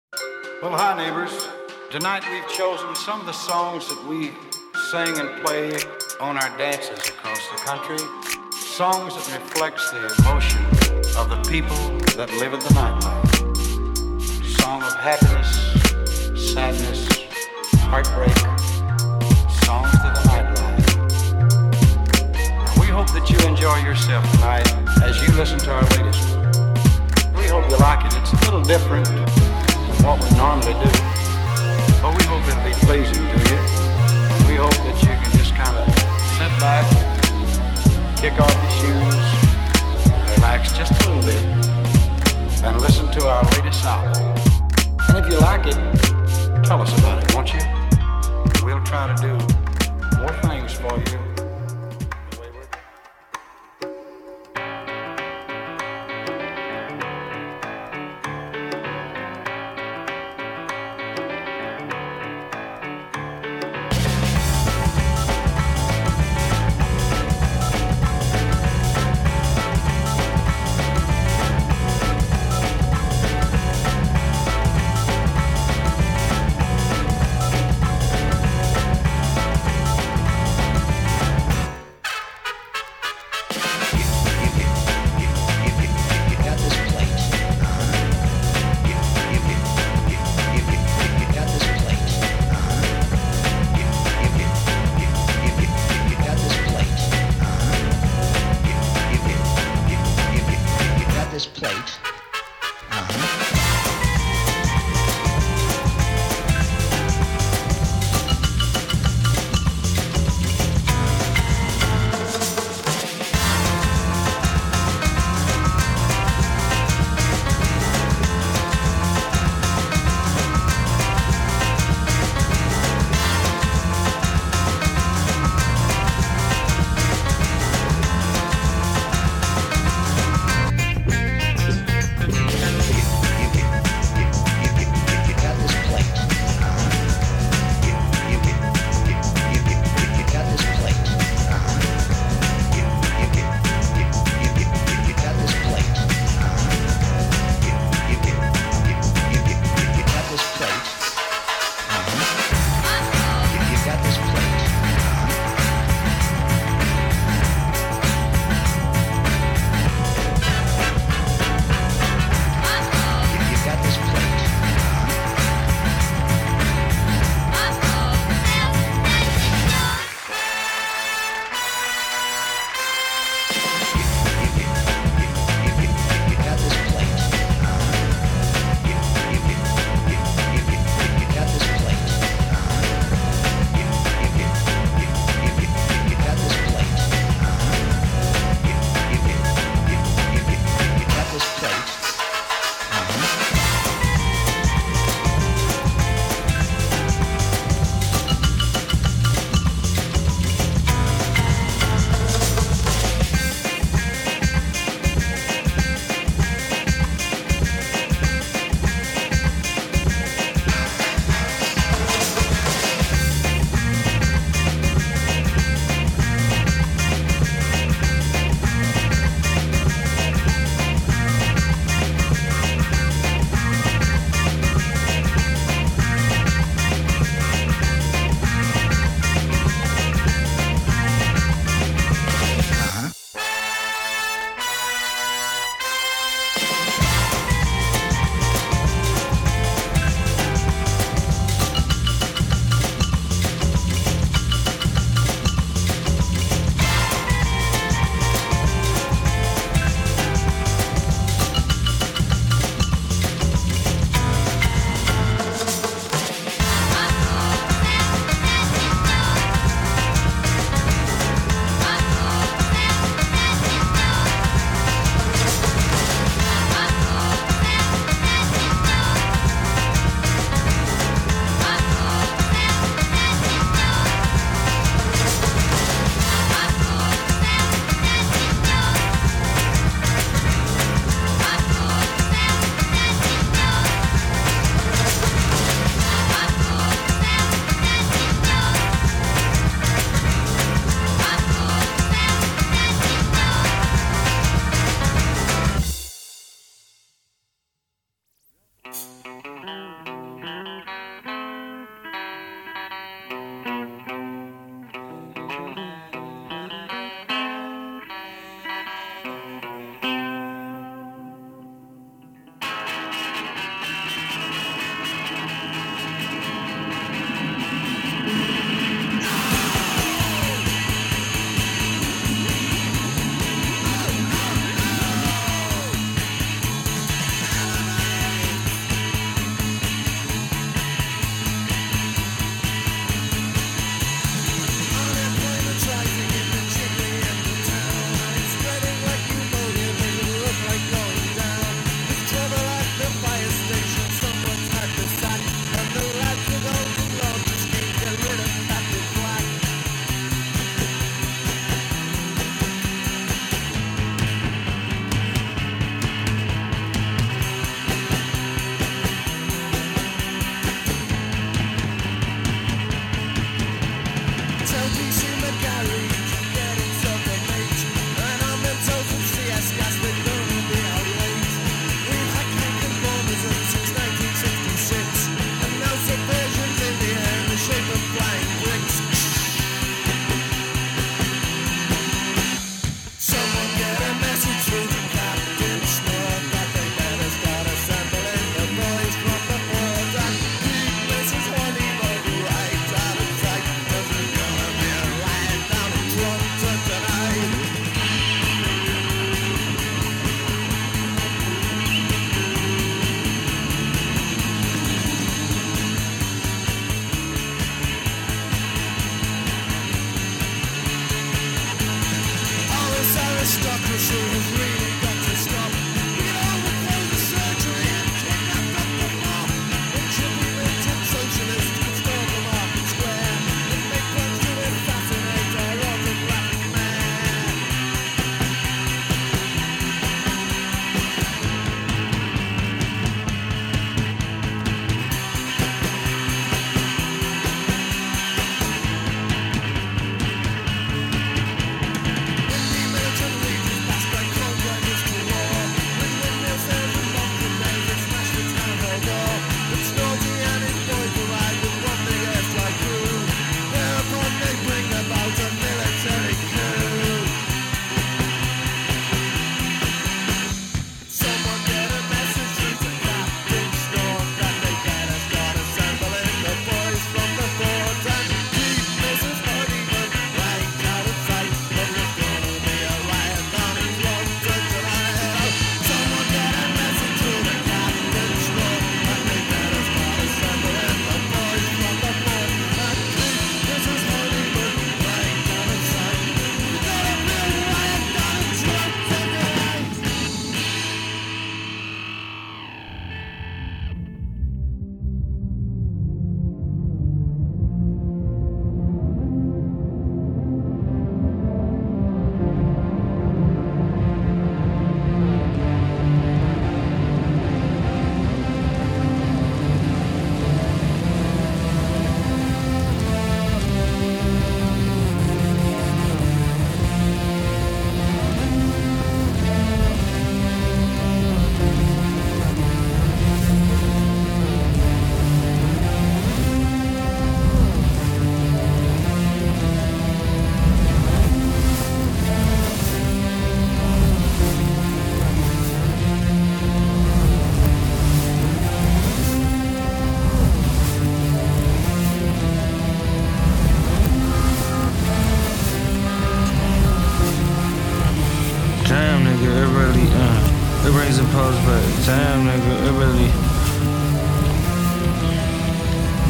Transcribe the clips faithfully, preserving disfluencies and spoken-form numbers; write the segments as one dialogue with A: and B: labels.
A: Well, hi, neighbors. Tonight we've chosen some of the songs that we sing and play on our dances across the country. Songs that reflects the emotion of the people that live in the nightlife. Song of happiness, sadness, heartbreak. Songs to the nightlife. And we hope that you enjoy yourself tonight as you listen to our latest. We hope you like it. It's a little different than what we normally do, but we hope it'll be pleasing to you. We hope that you can just kind of sit back, kick off your shoes, relax just a little bit, and listen to our latest album. And if you like it, tell us about it, won't you? We'll try to do more things for you.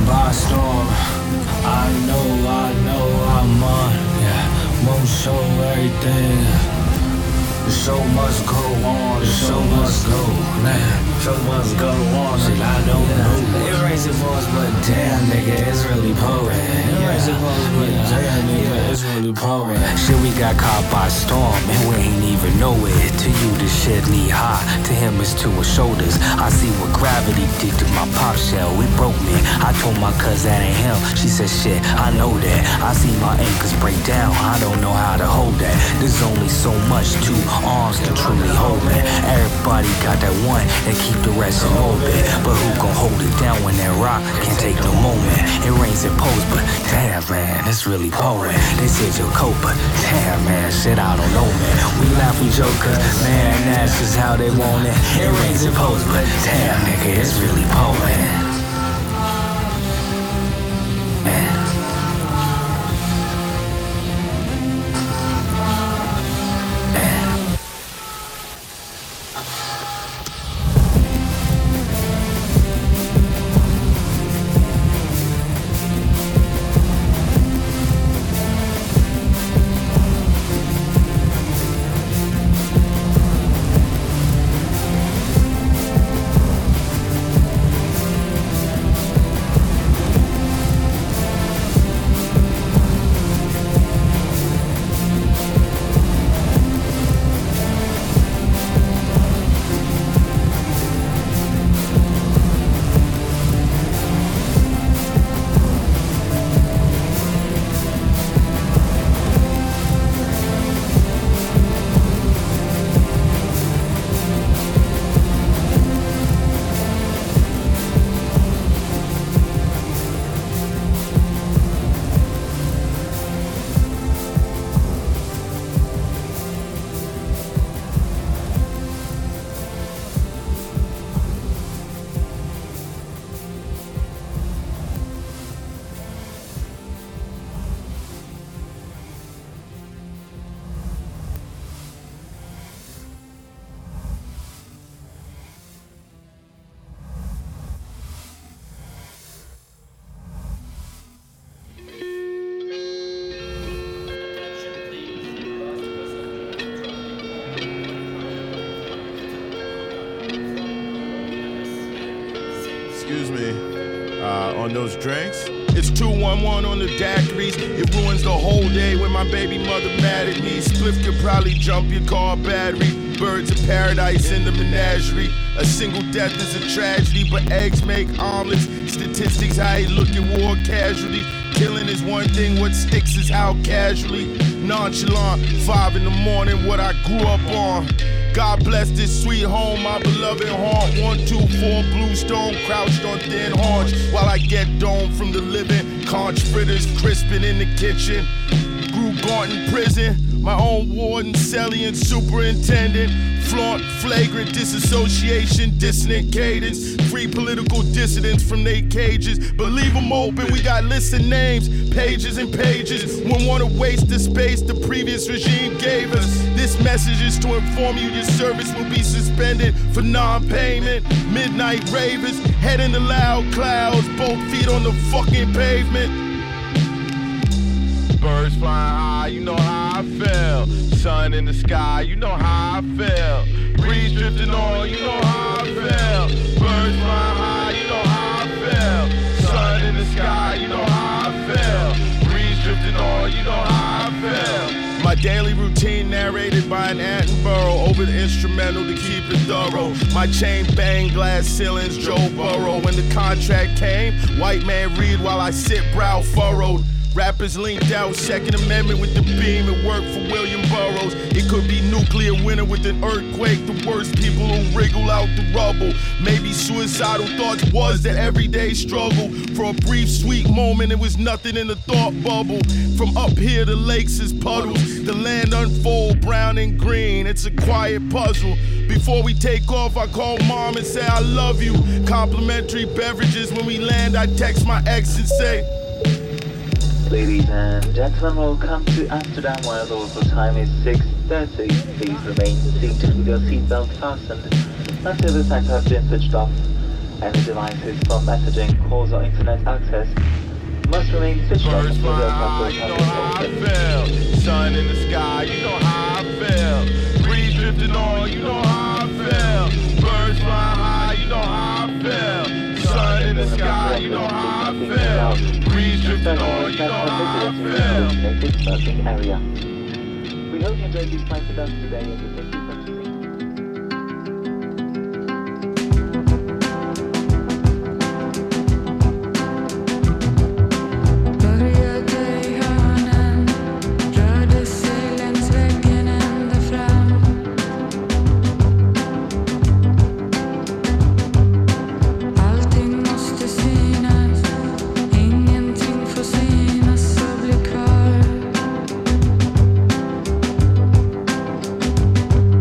B: by storm. I know, I know I'm on. Yeah, won't show everything. The show must go on, the show must go, man, show must go on, shit I don't know. It rains and falls, but damn nigga, it's really pouring. It rains and falls, but damn nigga, it's really pouring. Shit, we got caught by a storm, and we ain't even know it. To you, this shit knee high, to him it's to his shoulders. I see what gravity did to my pop shell, it broke me. I told my cuz that ain't him, she said shit, I know that. I see my anchors break down, I don't know how to hold that. There's only so much to arms to truly hold it. Everybody got that one and keep the rest in orbit. But who gon' hold it down when that rock can't take no moment? It rains and pours, but damn man, it's really pouring. They said you're cold, but damn man, shit I don't know man. We laugh, we joke, cause man, that's just how they want it. It rains and pours, but damn nigga, it's really pouring.
C: Excuse me, uh, on those drinks? It's two one one on the daiquiris. It ruins the whole day when my baby mother mad at me. Spliff could probably jump your car battery. Birds of paradise in the menagerie. A single death is a tragedy, but eggs make omelets. Statistics, how he look at war casualty. Killing is one thing, what sticks is how casually. Nonchalant, five in the morning, what I grew up on. God bless this sweet home, my beloved haunt. One, two, four, bluestone, crouched on thin haunch. While I get domed from the living, conch fritters crisping in the kitchen. Grew gaunt in prison, my own warden, celly and superintendent. Flaunt, flagrant disassociation, dissonant cadence. Free political dissidents from their cages, but leave them open, we got lists of names, pages and pages. Wouldn't want to waste the space the previous regime gave us. This message is to inform you your service will be suspended for non-payment. Midnight ravers, head in the loud clouds, both feet on the fucking pavement. Birds flying high, you know how I feel. Sun in the sky, you know how I feel. Breeze drifting on, you know how I feel. Birds flying high, you know how I feel. Sun in the sky, you know how I feel. Breeze drifting on, you know how I feel. My daily routine narrated by an Attenborough over the instrumental to keep it thorough. My chain bang glass ceilings, Joe Burrow. When the contract came, white man read while I sit brow furrowed. Rappers linked out, Second Amendment with the beam, it worked for William Burroughs. It could be nuclear winter with an earthquake, the worst people who wriggle out the rubble. Maybe suicidal thoughts was the everyday struggle. For a brief sweet moment, it was nothing in the thought bubble. From up here, the lakes is puddles, the land unfold brown and green, it's a quiet puzzle. Before we take off, I call mom and say I love you. Complimentary beverages, when we land, I text my ex and say,
D: ladies and gentlemen, welcome to Amsterdam, where the local time is six thirty. Please remain seated with your seatbelt fastened until the sector has been switched off. Any devices for messaging, calls or internet access must remain switched off
C: Birds
D: until
C: fly
D: their
C: high,
D: control
C: you know
D: panel
C: how I
D: is open.
C: feel. Sun in the sky, you know how I feel. Breeze drifting on, you know how I feel. Birds fly high, you know how I feel. Sun in the sky, you know how I feel. Breeze drifting on, you know how I feel.
D: Designated smoking area. We hope you enjoyed these flights with us today and we thank you for choosing.
E: Kvar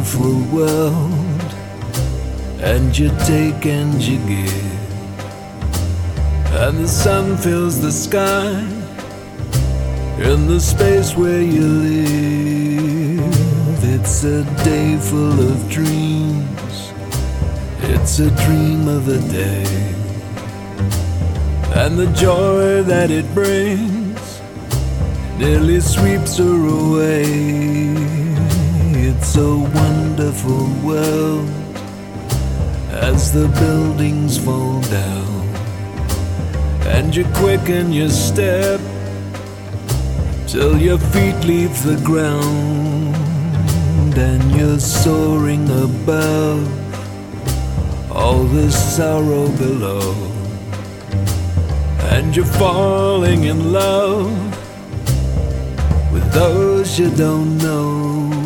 B: wonderful world, and you take and you give, and the sun fills the sky in the space where you live. It's a day full of dreams, it's a dream of a day, and the joy that it brings nearly sweeps her away. It's a wonderful world as the buildings fall down, and you quicken your step till your feet leave the ground, and you're soaring above all the sorrow below, and you're falling in love with those you don't know.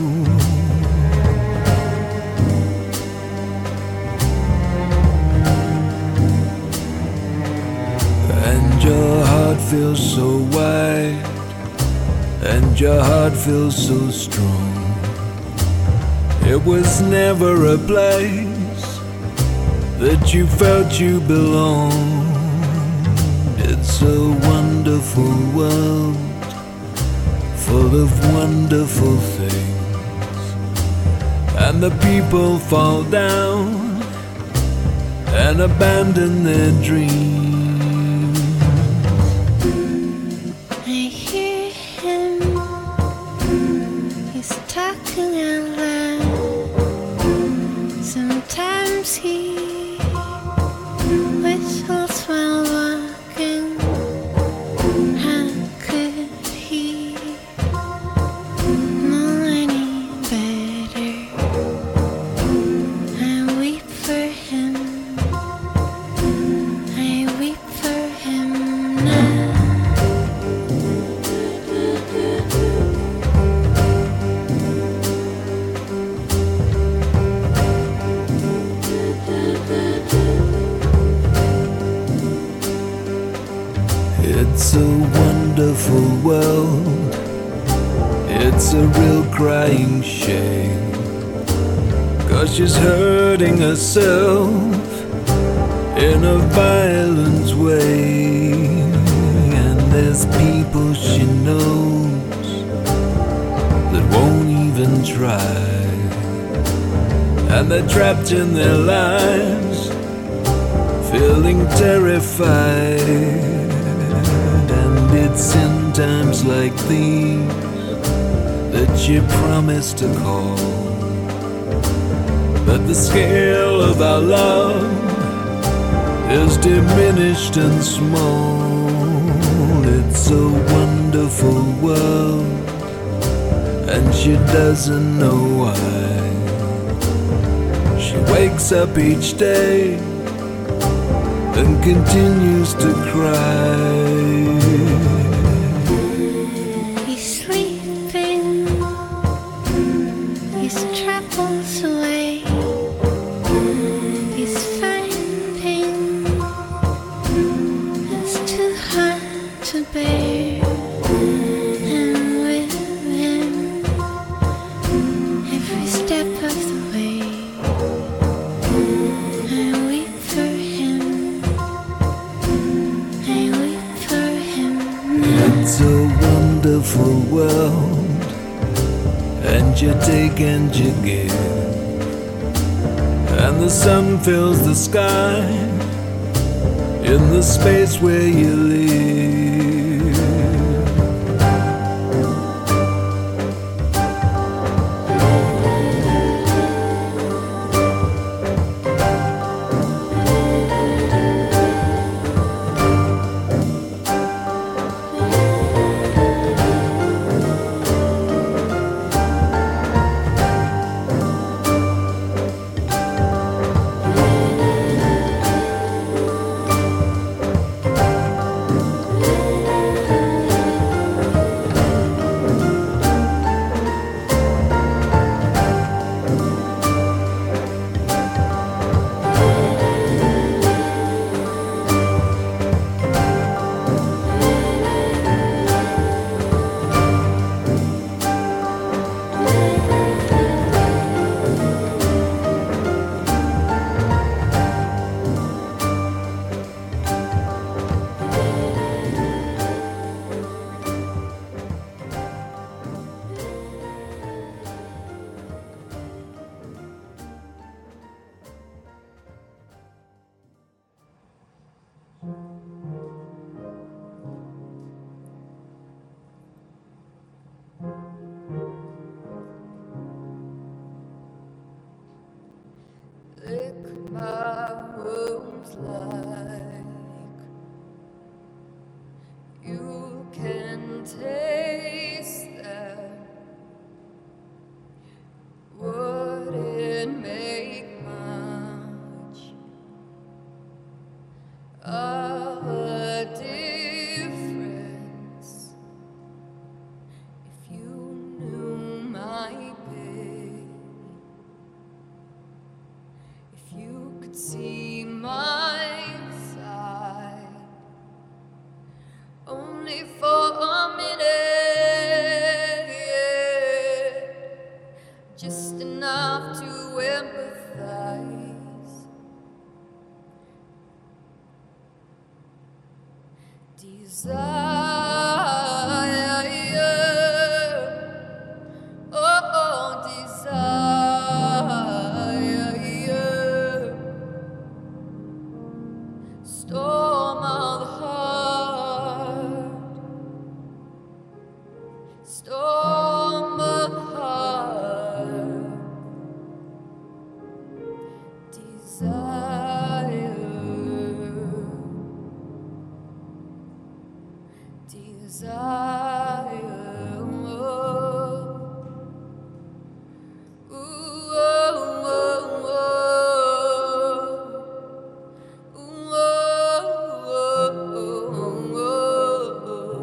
B: And your heart feels so wide, and your heart feels so strong. It was never a place that you felt you belonged. It's a wonderful world full of wonderful things, and the people fall down and abandon their dreams.
E: I hear him, he's talking out loud. Sometimes he whistles while walking. How could he know any better? I weep for him, I weep for him now.
B: It's a wonderful world, it's a real crying shame, 'cause she's hurting herself in a violent way. And there's people she knows that won't even try, and they're trapped in their lives, feeling terrified. And it's in times like these that you promise to call, but the scale of our love is diminished and small. It's a wonderful world, and she doesn't know why. She wakes up each day and continues to cry.
E: He's sleeping, his troubles away. He's finding it's too hard to bear. And with him, every step of the way, I weep for him, I weep for him now.
B: It's a wonderful world, and you take and you give, and the sun fills the sky in the space where you live.
F: You can taste them. Would it make much of a difference if you knew my pain? If you could see my side only for a minute, yeah, just enough to empathize. Desire, oh, oh, desire, storm of the heart, storm of the heart, desire, desire. Ooh, oh, oh, oh. Ooh, oh, oh, oh, oh.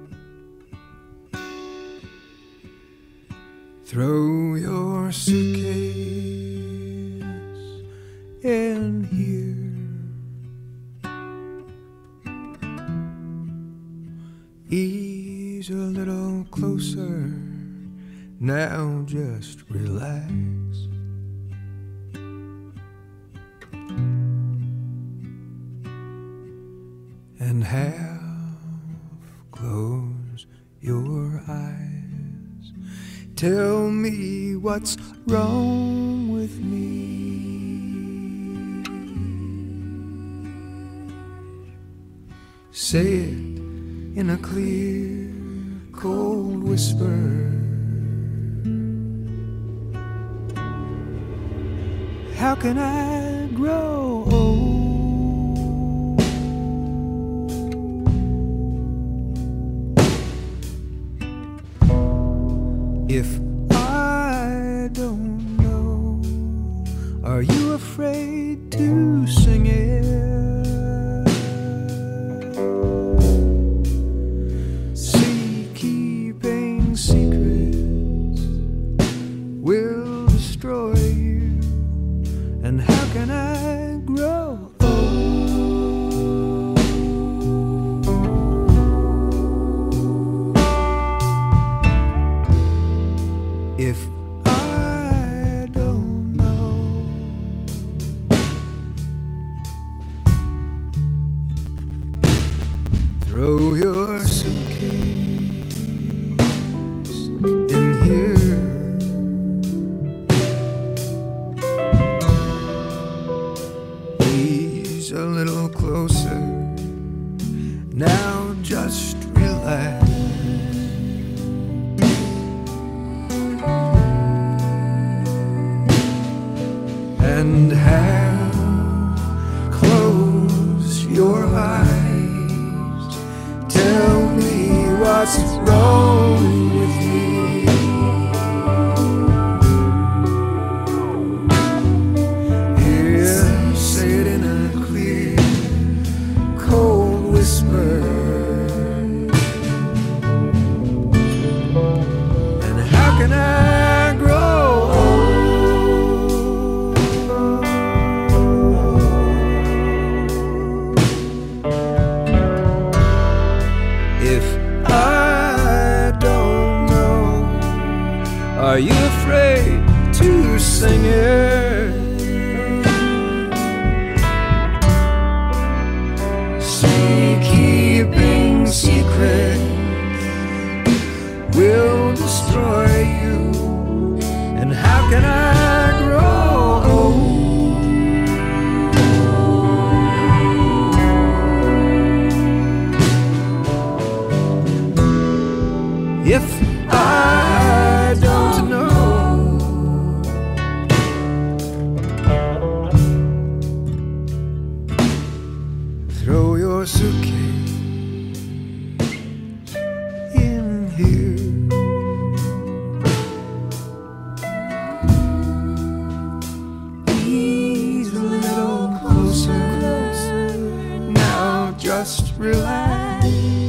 G: Throw your suitcase
B: Now just relax. And half close your eyes. Tell me what's wrong with me. Say it in a clear, cold whisper. How can I grow old if I don't know? Are you afraid to sing it? See, keeping secrets will destroy you. And how can I grow old if I don't know? Throw your suitcase in here. A little closer. Now just relax. And have close your eyes. Tell me what's wrong with me. Here, say it in a cold whisper. And how can I grow old if I don't know? Are you afraid to sing it? Keeping secrets will destroy you. And how can I grow old if I don't know? Throw your suitcase in here. Ease a little closer. Now just relax.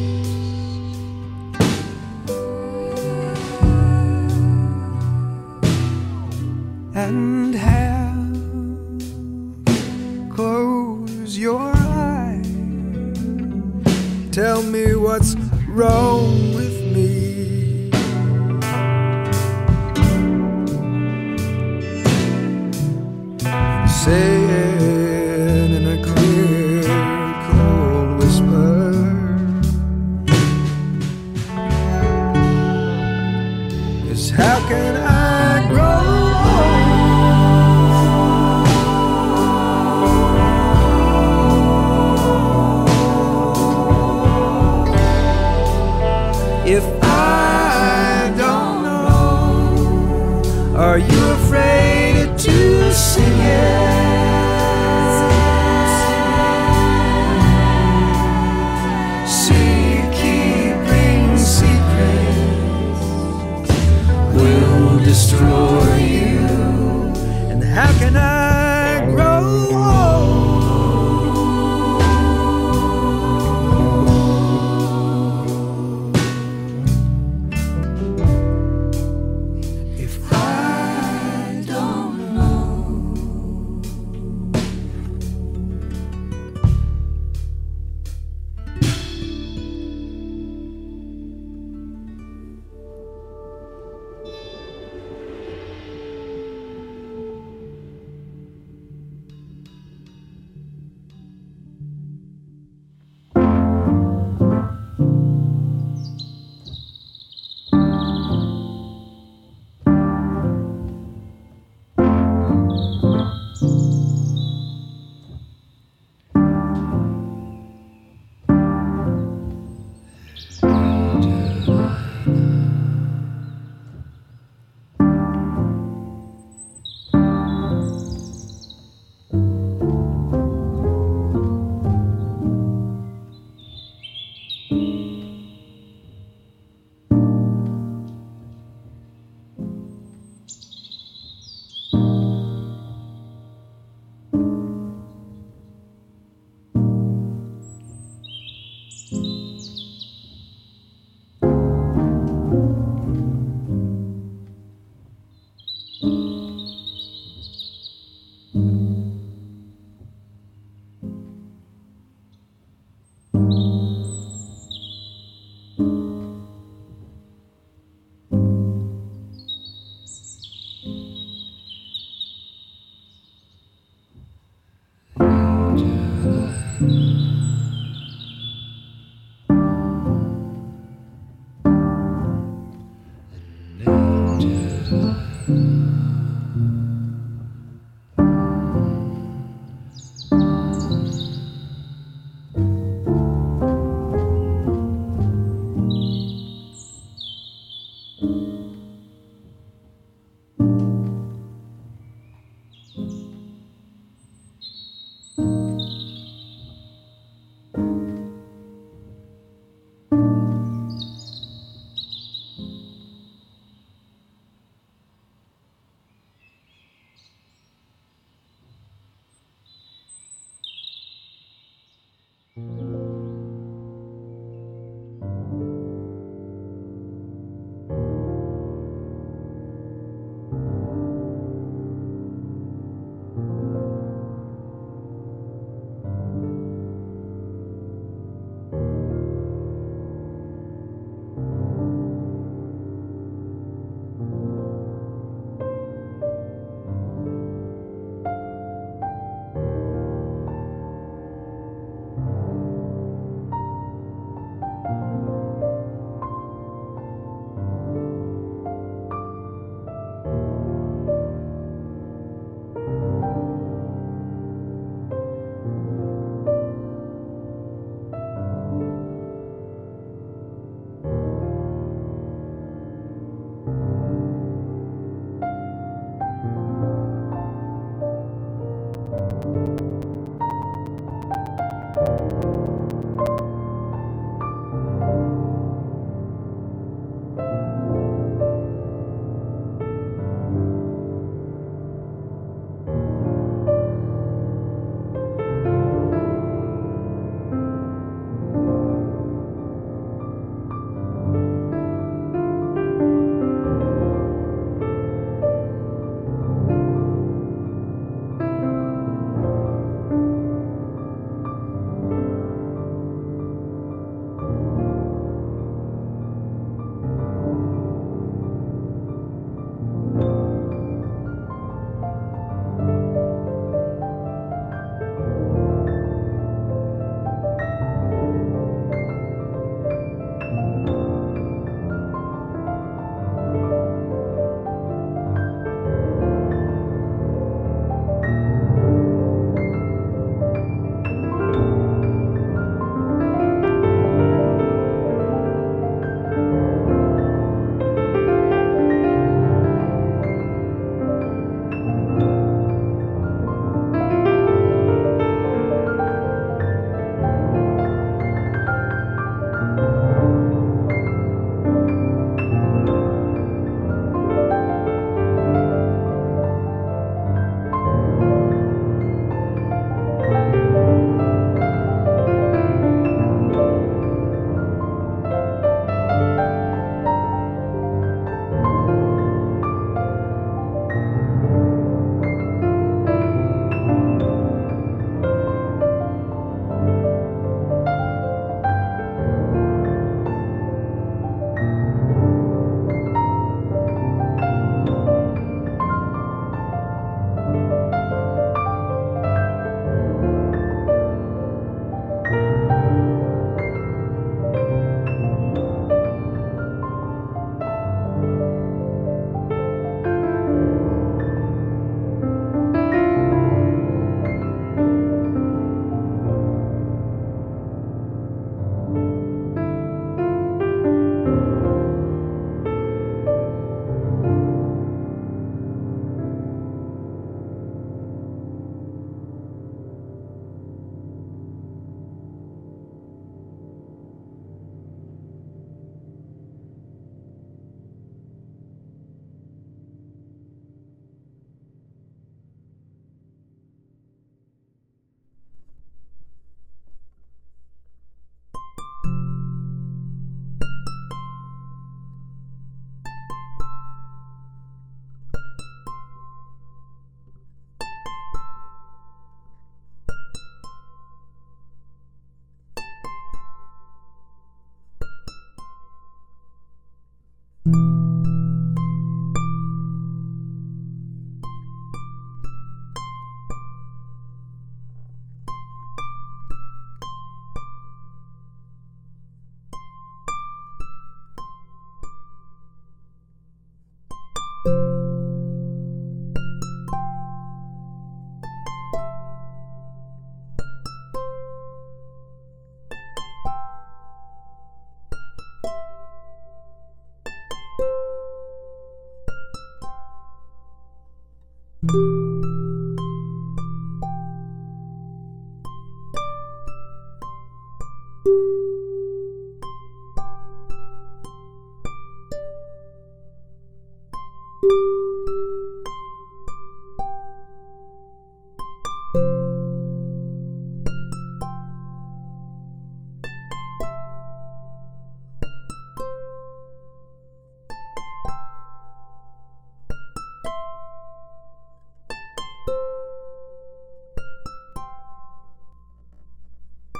B: And have close your eyes. Tell me what's wrong with me. Say it in a clear, cold whisper. Cause how can I grow if I don't know? Are you afraid to sing it?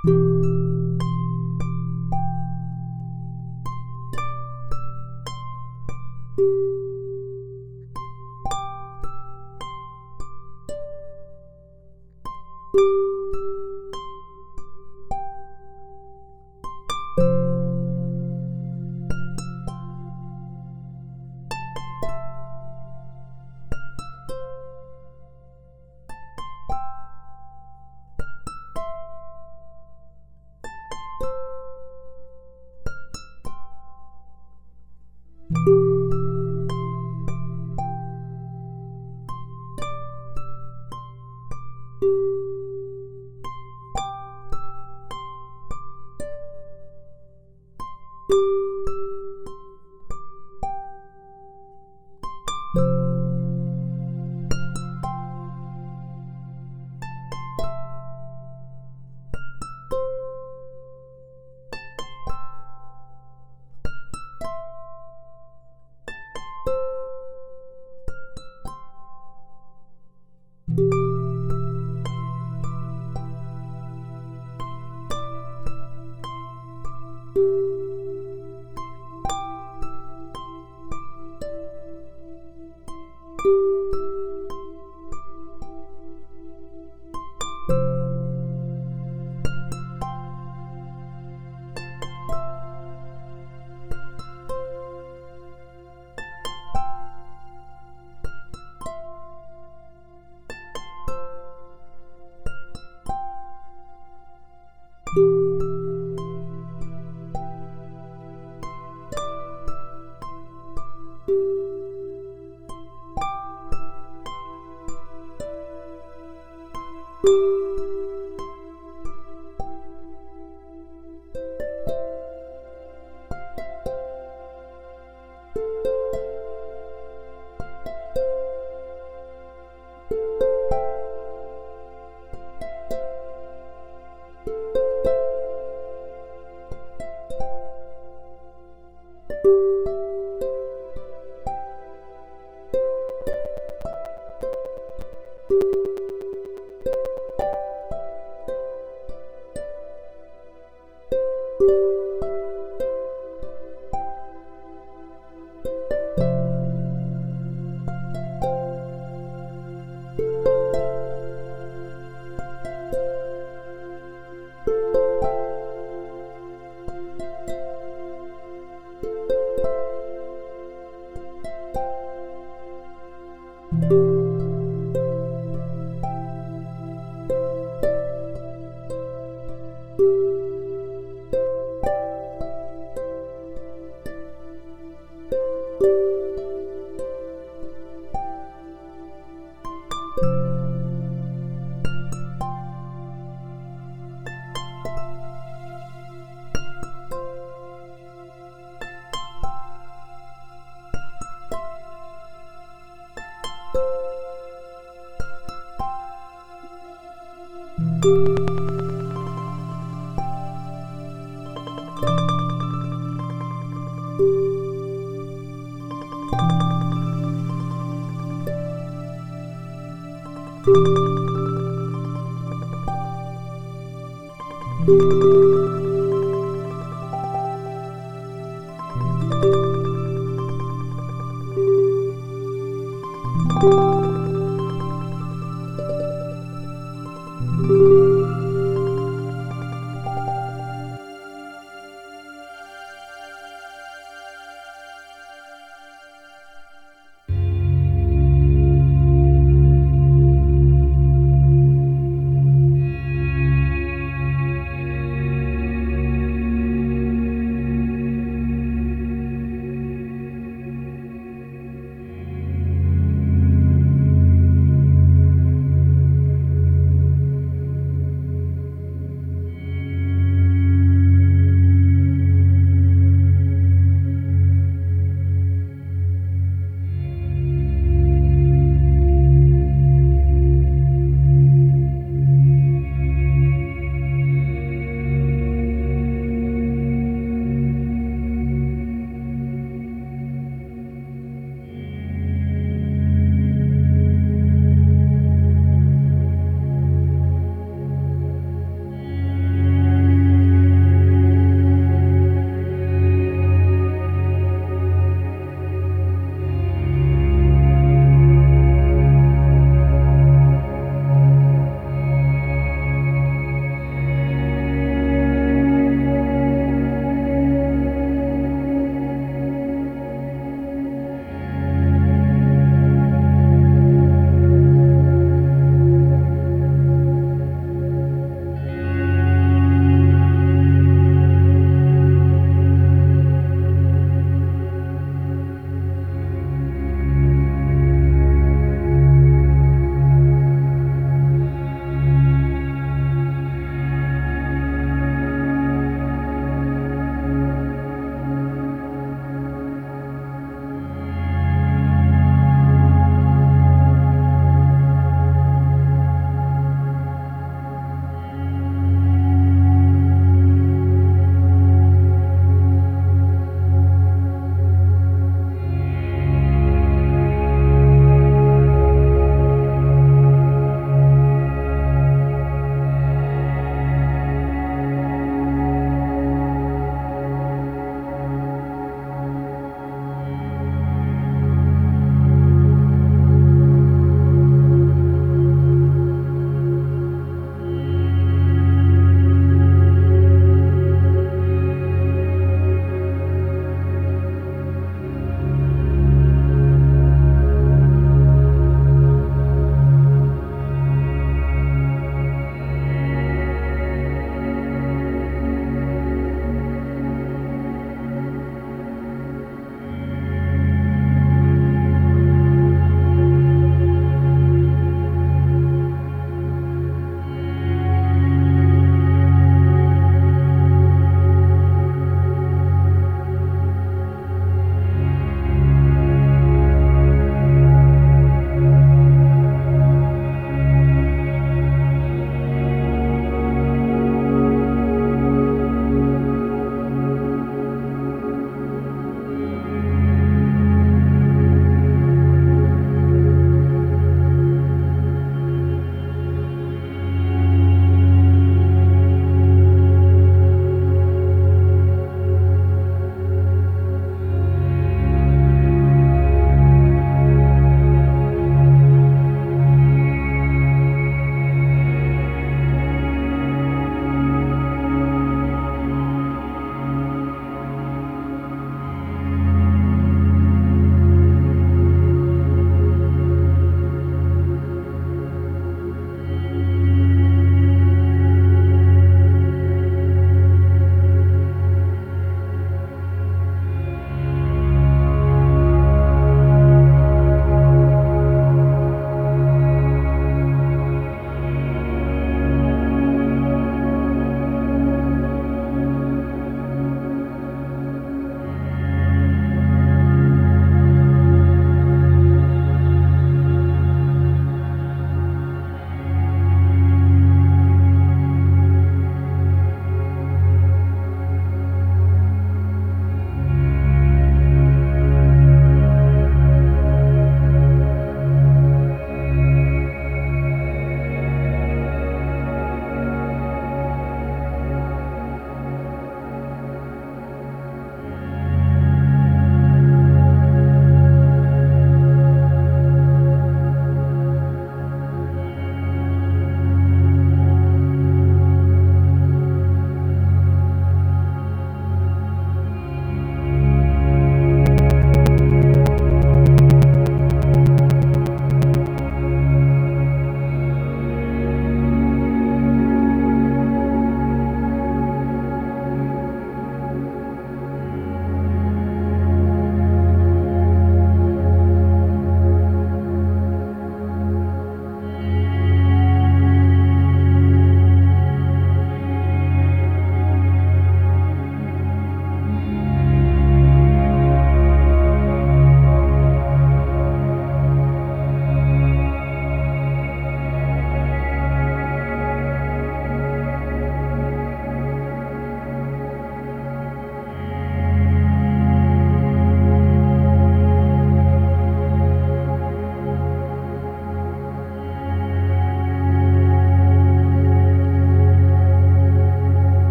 G: you.